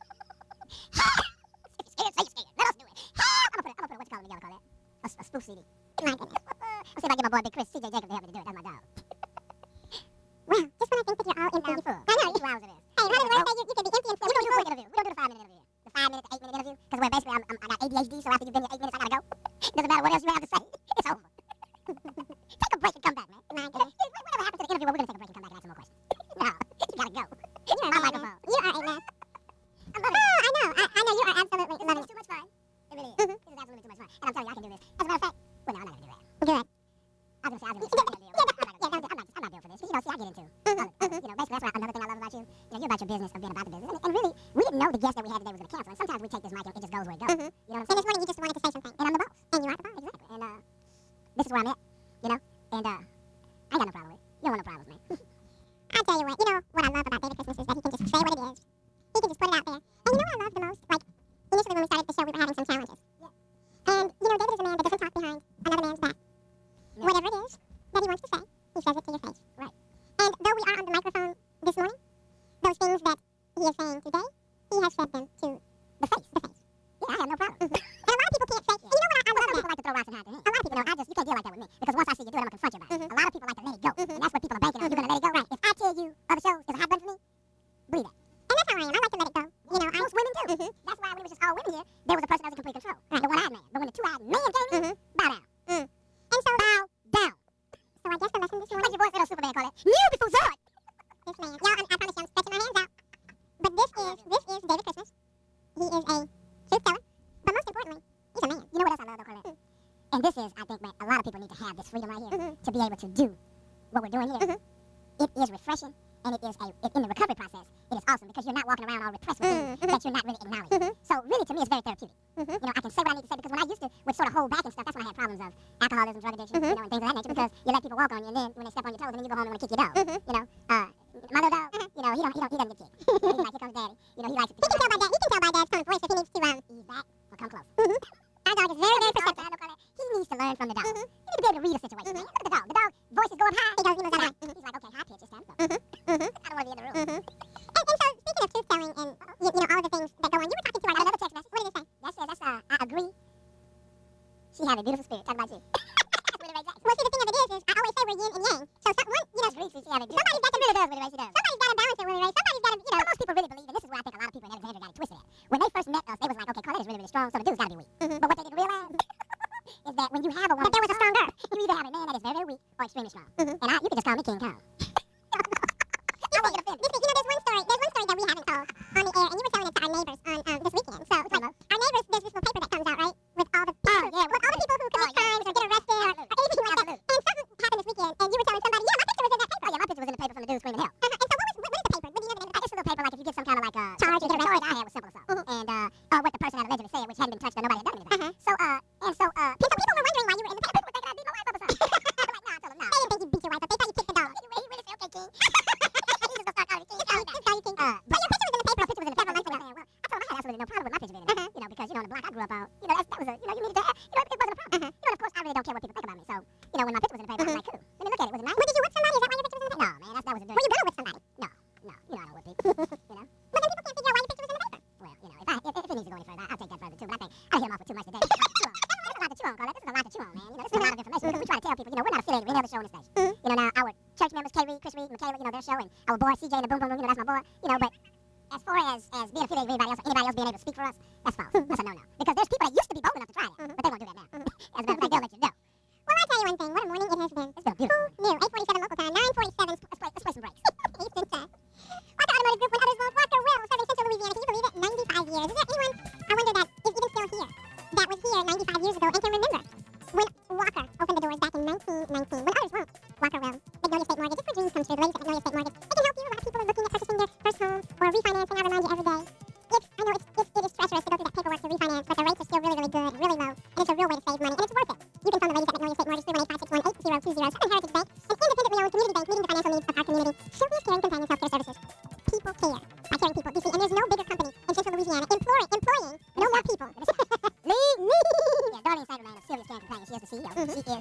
Help! If you're scared, say you're scared. Let us do it. Help! I'm gonna put it, I'm gonna put it, what you call it, Miguel, call that? A, a spoof C D. My goodness. I'll see if I get my boy Big Chris, C J Jacobs to help me to do it. That's my dog. Well, just when I think that you're all in the full. I know, you two hours it is. Hey, how does it work? You, you can be empty and full. We don't do a quick interview. We don't do the five minute interview. The five minute to eight minute interview. Because where basically I'm, I'm, I got A D H D, so after you've been here eight minutes, I gotta go. Doesn't matter what else you have to say. It's over. Take a break and come back, man. My goodness. Whatever happened to the interview where we're gonna take a break and come back and ask some more questions? No, you gotta go. You are my microphone. You are a mess. I love it. Oh, I know. I, I know you are absolutely loving it. It's too much fun. It really is. Mm-hmm. This is absolutely too much fun. And I'm telling you, I can do this. As a matter of fact, well, no, I'm not gonna do that. Good. I was gonna say, I was gonna say, I'm not gonna do it. I'm not, I'm not, I'm not built for this. But you know, see, I get into. Mm-hmm. Other, other, you know, basically that's what, another thing I love about you. You know, you're about your business of being about the business. And, and really, we didn't know the guest that we had today was gonna cancel. And sometimes we take this mic and it just goes where it goes. Mm-hmm. You know what I'm saying? And this morning you just wanted to say something. And I'm the boss. And you are the boss. Exactly. And uh, this is where I'm at. You know? And uh, I ain't got no problem with it. You don't want no problems, man. I'll tell you what, you know what I love about David Christmas is that he can just say what it is. He can just put it out there. And you know what I love the most? Like, initially when we started the show, we were having some challenges. Yeah. And, you know, David is a man that doesn't talk behind another man's back. Yeah. Whatever it is that he wants to say, he says it to your face. Right. And though we are on the microphone this morning, those things that he is saying today, he has said them to the face. The face. Yeah, I have no problem. Mm-hmm. And a lot of people can't say, yeah. And you know what I, I love? A lot of people like to throw rocks and hide their hands. A lot of people know, I just, you can't deal like that with me. Because once I see you do it, I'm going to confront you about it. Mm-hmm. A lot of people like to let it go. Mm-hmm. And that's what people are banking on. You're going to let it go. Right. If I tell you other shows is a hot button for me, believe that. And that's how I am. I like to let it go. You know, most women do. Mm-hmm. That's why when it was just all women here, there was a person that was in complete control. Right. The one-eyed man. But when the two-eyed man came in, mm-hmm. bow down. Mm. And so, bow down. So I guess the lesson this morning... Like your boy's little Superman call it. Kneel before Zod. This man. Y'all, I promise you, I'm stretching my hands out. But this is, this is David Christmas. He is a truth teller. But most importantly, he's a man. You know what else I love, though, Colette? Mm. And this is, I think, man, a lot of people need to have this freedom right here mm-hmm. to be able to do what we're doing here. Mm-hmm. It is refreshing, and it is a, it, in the recovery process, it is awesome because you're not walking around all repressed with things mm-hmm. that you're not really acknowledging. Mm-hmm. So really, to me, it's very therapeutic. Mm-hmm. You know, I can say what I need to say because when I used to, would sort of hold back and stuff, that's when I had problems of alcoholism, drug addiction, mm-hmm. you know, and things of that nature because you let people walk on you, and then when they step on your toes, and then you go home and want to kick your dog. Mm-hmm. You know, uh, my little dog, mm-hmm. you know, he don't, he don't, he doesn't get kicked. He's like, here comes daddy. You know, he likes it. He can tell by dad. He can tell by dad's tone of voice if he needs to um, ease back or come close. Mm-hmm. Our dog is very, very perceptive. He needs to learn from the dog. Mm-hmm. You need to be able to read a situation. Mm-hmm. Man. Look at the dog. The dog voices go up high. He goes, he goes down. Mm-hmm. He's like, okay, high pitch, it's time to go. Mm-hmm. Mm-hmm. I don't want to be in the room. Mm-hmm. And, and so, speaking of truth telling and you, you know all of the things that go on, you were talking to her another text message. What did it say? That says, that's uh, I agree. She had a beautiful spirit. Talk about you. Well, see, the thing of it is, is I always say we're yin and yang. So, so one, you know, agree, she had a somebody's got to really does Willie Ray. She does. Somebody's got to balance it, Willie Ray. Somebody's got to, you know. Most people really believe, and this is where I think a lot of people in Alexandria got it twisted at. When they first met us, they was like, okay, Carlette is really, really strong, so the dude's got to be weak. Mm-hmm. But what they didn't realize is that when you have a woman, that there was a strong girl. You either have a man that is very, very weak or extremely strong. Mm-hmm. And I, you can just call me King Kong. I won't get offended. You know, there's one story. There's one story that we haven't told on the air, and you were telling it to our neighbors on um, this weekend. So, like, our neighbors, there's this little paper that comes out, right, with all the people, oh, yeah, with all the people who commit oh, yeah. crimes or get arrested or, or anything like that. And something happened this weekend, and you were telling somebody, yeah, my picture was in that paper. Oh, yeah, my picture was in the paper from the dude screaming hell. Uh-huh. And so, what was what, what is the paper? What do you know the name of the paper? It's a little paper like if you get some kind of like a charge. The charge I had was simple assault, mm-hmm. and uh, or what the person had allegedly said, which hadn't been touched or nobody had done anything. Uh-huh. So, uh, and so, uh, and so people were wondering why you were in the paper. People were thinking I beat my wife up or something. I'm like, nah, I told them no. They didn't think you beat your wife up. They thought you kicked the dog. He really, really said, okay, King. He's just gonna start calling you King. Just call you King. Uh, but your picture was in the paper. My picture was in the paper. Well, I told him I had absolutely no problem with my picture being in there. Uh-huh. You know, because you know, on the block I grew up on, you know, that's, that was a, you know, you needed to have, you know, it wasn't a problem. Uh-huh. You know, of course, I really don't care what people think about me. So, you know, when my picture was in the paper, uh-huh. I was like, cool. Let me look at it. Was it nice? Well, did you whip somebody? Is that why your picture was in the paper? No, man, that's, that was a good. Were you gonna whip somebody? No, no, you know I don't whip people. You know. But then people can't figure out why your picture was in the paper. Well, you know, if I if, if it needs to go any further, I'll take that further too. But I think I hit him off with too much today. There's a lot to chew on, Carlette. This is a lot to chew on, man. You know, this is a lot of information. Mm-hmm. We try to tell people, you know, we're not affiliated with any other show on the station. Mm-hmm. You know, now our church members, K Reed, Chris Reed, Michaela, you know, their show, and our boy C J in the Boom Boom Room, you know, that's my boy. You know, but as far as, as being affiliated with anybody else, or anybody else being able to speak for us, that's false. That's a no-no. Because there's people that used to be bold enough to try that, mm-hmm. but they won't do that now. Mm-hmm. As a matter of fact, they'll let you know. Well, I'll tell you one thing. What a morning it has been. It's been beautiful. Who knew? eight forty-seven local time, nine forty-seven. Let's play, let's play some breaks. Eastern time. Walker Automotive Group, when others won't. Walker will. Serving Central Louisiana. Can you believe it? ninety-five years. Is there anyone, I wonder, that is even still here, that was here ninety-five years ago and can remember when Walker opened the doors back in nineteen nineteen? When others won't. Walker will. Magnolia State Mortgage. It's where dreams come true. The ladies at Magnolia State Mortgage. It can help you. A lot of people are looking at purchasing their first home or refinancing. I remind you every day. It's, I know it's, it's, it is treacherous to go through that paperwork to refinance, but the rates are still really, really good, really low, and it's a real way to save money, and it's worth it. You can phone the ladies at Magnolia State Mortgage, three one eight, five six one, eight zero two zero, Southern Heritage Bank, an independently owned community bank meeting the financial needs of our community. Sylvia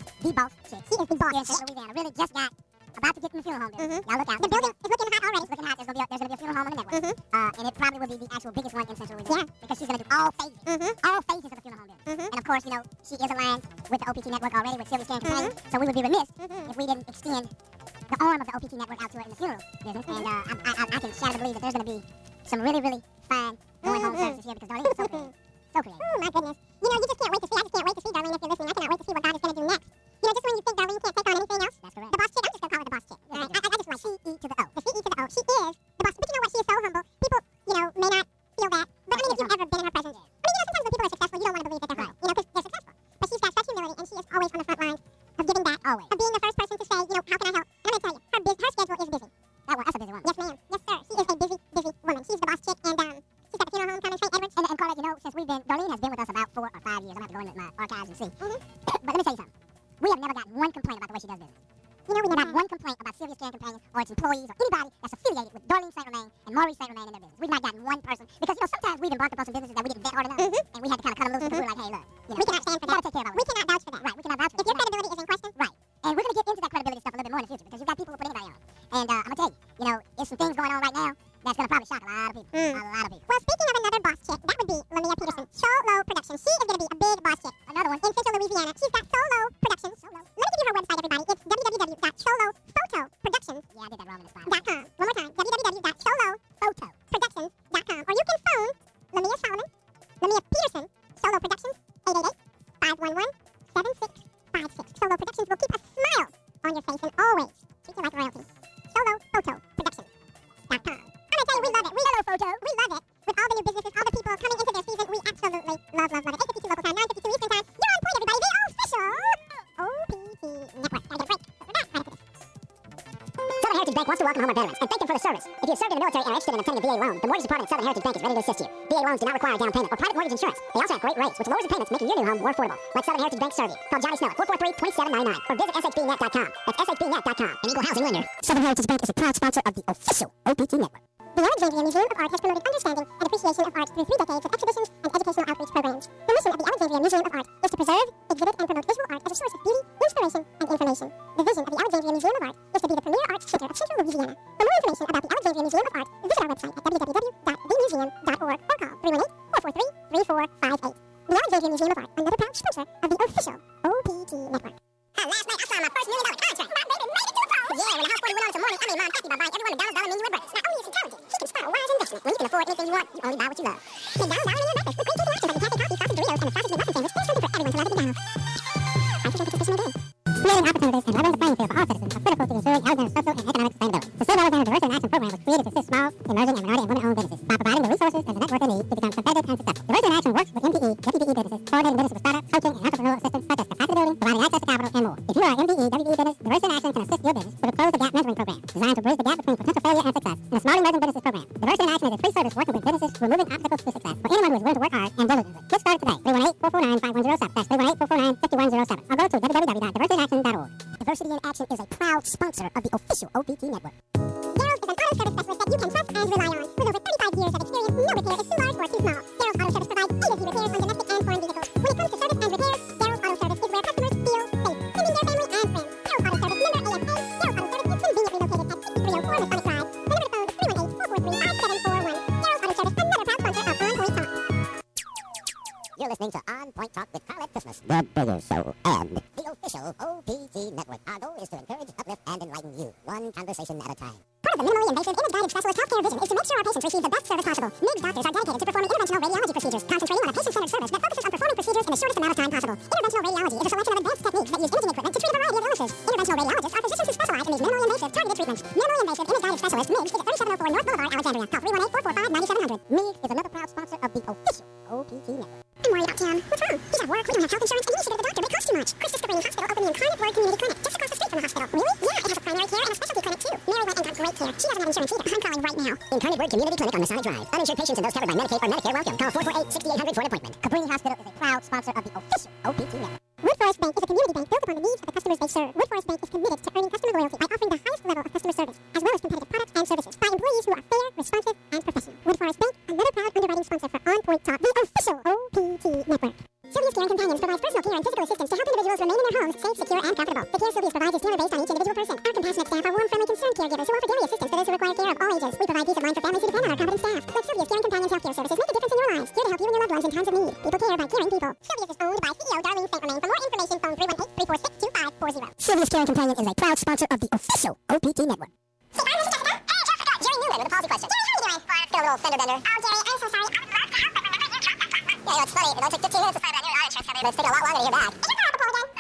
is the boss chick. She is the boss chick. Louisiana really just got about to get in the funeral home building. Y'all look out. The building is looking hot already. It's looking hot. There's gonna be a, there's gonna be a funeral home on the network. Mm-hmm. Uh, and it probably will be the actual biggest one in Central Louisiana. Yeah. Because she's gonna do all phases. Mm-hmm. All phases of the funeral home building. Mm-hmm. And of course, you know, she is aligned with the O P T network already with Sylvia's Scan Companion. Mm-hmm. So we would be remiss mm-hmm. if we didn't extend the arm of the O P T network out to her in the funeral business. Mm-hmm. And uh, I, I, I can shadow believe that there's gonna be some really, really fine going home services here because Darlene is so creative. So creative. Oh my goodness. You know, you just can't wait to see. I just can't wait to see Darlene if you're listening. I cannot wait to see what God is gonna do next. You know, just when you think Darlene can't take on anything else. That's correct. The boss chick. I'm just gonna call her the boss chick. Right? I, I just like C E to the O. The C E to the O. She is the boss. But you know what? She is so humble. People, you know, may not feel that. But I mean, if you've ever been in her presence, I mean, you know, sometimes when people are successful, you don't want to believe that they're humble. You know, because they're successful. But she's got such humility, and she is always on the front lines of giving back. Always. Of being the first person to say, you know, how can I help? And I'm gonna tell you, her biz, her schedule is busy. That one, that's a busy one. Yes, ma'am. Yes, sir. She is a busy, busy woman. She's the boss chick, and um, she's got the funeral home coming, Saint Edwards. And, and Carla, you know, since we've been, Darlene has been with us about four or five years. I'm gonna have to go into my archives and see. Mm-hmm. But let me tell you something. We have never gotten one complaint about the way she does business. You know, we never got one complaint about Sylvia's Scan Companion or its employees or anybody that's affiliated with Darlene Saint Romain and Maurice Saint Romain in their business. We've not gotten one person because, you know, sometimes we've embarked upon some businesses that we didn't vet hard enough, mm-hmm. and we had to kind of cut them loose because we were like, hey, look, you know, we cannot stand for that. Gotta take care of our we cannot vouch for that. Right, we cannot vouch for that. If your credibility is in question, right. And we're gonna get into that credibility stuff a little bit more in the future because you've got people who put anybody on. And uh, I'm gonna tell you, you know, there's some things going on right now that's gonna probably shock a lot of people. Mm. A lot of people. Well, speaking of another boss chick, that would be Lamia Peterson. Solo Productions. She is gonna be a big boss chick. Another one in Central Louisiana. She's got Solo Productions. Solo. Let me give you her website, everybody. It's w w w dot solo photo productions. Yeah, I did that wrong in the spot. Dot com. One more time. w w w dot solo photo productions dot com. Or you can phone Lamia Solomon, Lamia Peterson, Solo Productions, eight eight eight, five one one, seven six five six. Solo Productions will keep a smile on your face and always treat you like royalty. Solo Photo Productions dot com. I'm gonna tell you, we love it. We Solo Photo. We love it. With all the new businesses, all the people coming into their season, we absolutely love, love, love it. eight fifty-two local time, nine fifty-two Eastern time. You're on point, everybody. The official O P T network. Gotta get a break. But we're not right after this. Southern Heritage Bank wants to welcome home our veterans and thank them for the service. If you have served in the military and are interested in obtaining a V A loan, the mortgage department at Southern Heritage Bank is ready to assist you. V A loans do not require down payment or private mortgage insurance. They also have great rates, which lowers the payments, making your new home more affordable. Like Southern Heritage Bank Servey. Call Johnny Snow at four four three, two seven nine nine or visit s h b net dot com. That's s h b net dot com. An equal housing lender. Southern Heritage Bank is a proud sponsor of the official O P T network. The Alexandria Museum of Art has promoted understanding and appreciation of art through three decades of exhibitions and educational outreach programs. The mission of the Alexandria Museum of Art is to preserve, exhibit, and promote visual art as a source of beauty, inspiration, and information. The vision of the Alexandria Museum of Art is to be the premier arts center of Central Louisiana. For more information about the Alexandria Museum of Art, visit our website at w w w dot the museum dot org or call three one eight, four four three, three four five eight. The Alexandria Museum of Art, another proud sponsor of the official O P T network. Uh, last night I signed my first million dollar contract. My baby made it to the phone. Yeah, when the house party went on this morning, I made mom happy by buying everyone McDonald's dollar menu and breakfast. Not only is she talented, she can start a wise investment. When you can afford anything you want, you only buy what you love. McDonald's dollar menu and breakfast with great tasting options like McCafe coffee, sausage Doritos, and the sausage McMuffin sandwich. There's something for everyone to love at McDonald's. I appreciate the participation again. Creating opportunities and leveling the playing field for all citizens are critical to ensuring Alexander's social and economic sustainability. The Save Alexander Diversity in Action Program was created to assist small, emerging, and minority and women-owned businesses by providing the resources and the network they need to become competitive and successful. Diversity in Action works with M P E, W P E businesses, coordinating business with startups, coaching, and entrepreneurial assistance such as capacity building, providing access to capital, and more. If you are an M P E, W P E business, Diversity in Action can assist your business with a Close the Gap mentoring program designed to bridge the gap between potential failure and success in a small emerging businesses program. Diversity in Action is a free service working with businesses removing obstacles to success for anyone who is willing to work hard and diligently. Get started today. three one eight, four four nine, five one zero seven. That's three one eight, four four nine, five one zero seven. Or go to w w w dot diversity in action dot org. Diversity in Action is a proud sponsor of the official O P T network. Darrell's is an auto service specialist that you can trust and rely on. With over thirty-five years of experience, no repair is too large or too small. Darrell's Auto Service provides A to Z repairs on domestic and foreign vehicles. When it comes to service and repairs, Darrell's Auto Service is where customers feel safe, sending their family and friends. Darrell's Auto Service, member A F A. Darrell's Auto Service is conveniently located at sixty-three oh four Masonic Drive. The number to phone is three one eight, four four three, five seven four one. Darrell's Auto Service, another proud sponsor of On Point Talk. You're listening to On Point Talk with Carl at Christmas, the Bigger Show, and the official O P T network. Our goal is to encourage, uplift, and enlighten you, one conversation at a time. Part of the minimally invasive image-guided specialist healthcare vision is to make sure our patients receive the best service possible. M I G doctors are dedicated to performing interventional radiology procedures, concentrating on a patient-centered service that focuses on performing procedures in the shortest amount of time possible. Interventional radiology is a selection of advanced techniques that use imaging equipment to treat a variety of illnesses. Interventional radiologists are physicians who specialize in these minimally invasive targeted treatments. Minimally invasive image-guided specialist M I G is at thirty-seven oh four North Boulevard, Alexandria. Call three one eight, four four five, nine seven zero zero. M I G is another proud sponsor of the official O P T network. I'm worried about Tim. What's wrong? He's at work, we don't have health insurance, and he should go to the doctor, but it costs too much. Chris Siska Green Hospital opened the Incarnate Word Community Clinic just across the street from the hospital. Really? Yeah, it has a primary care and a specialty clinic too. Mary went and got great care. She doesn't have insurance either. I'm calling right now. Incarnate Word Community Clinic on Masonic Drive. Uninsured patients and those covered by Medicaid or Medicare welcome. Call four four eight, six eight zero zero for an appointment. Cabrini Hospital is a proud sponsor of the official O P T network. Wood Forest Bank is a community bank built upon the needs of the customers they serve. Wood Forest Bank is committed to earning customer loyalty by offering the highest level of customer service, as well as competitive products and services, by employees who are fair, responsive, and professional. Wood Forest Bank, another proud underwriting sponsor for On Point Talk, the official O P T network. Sylvia's Care Companions provides personal care and physical assistance to help individuals remain in their homes, save safe, secure, and comfortable. The care Sylvia's provides is tailor-based on each individual person. Our compassionate staff are warm, friendly, concerned caregivers who offer daily assistance to those who require care of all ages. We provide peace of mind for families who depend on our competent staff. Let Sylvia's Caring Companions Healthcare Services make a difference in your lives. Here to help you and your loved ones in times of need. People care by caring people. Sylvia's is owned by C E O Darlene Saint Remain. For more information, phone three one eight, three four six, two five four zero. Sylvia's Caring Companion is a proud sponsor of the official O P T Network. Hey, I'm Mister Jessica. Hey, Jessica. Jerry Newman with a policy question. Jerry, how are you doing? Fine. Still a little fender bender. Oh, Jerry, I'm so sorry. I would love to help, but remember you. Yeah, you know, it's funny. It only took fifteen minutes to sign that new auto insurance company, but it's taking a lot longer to hear back. Did you call up before again?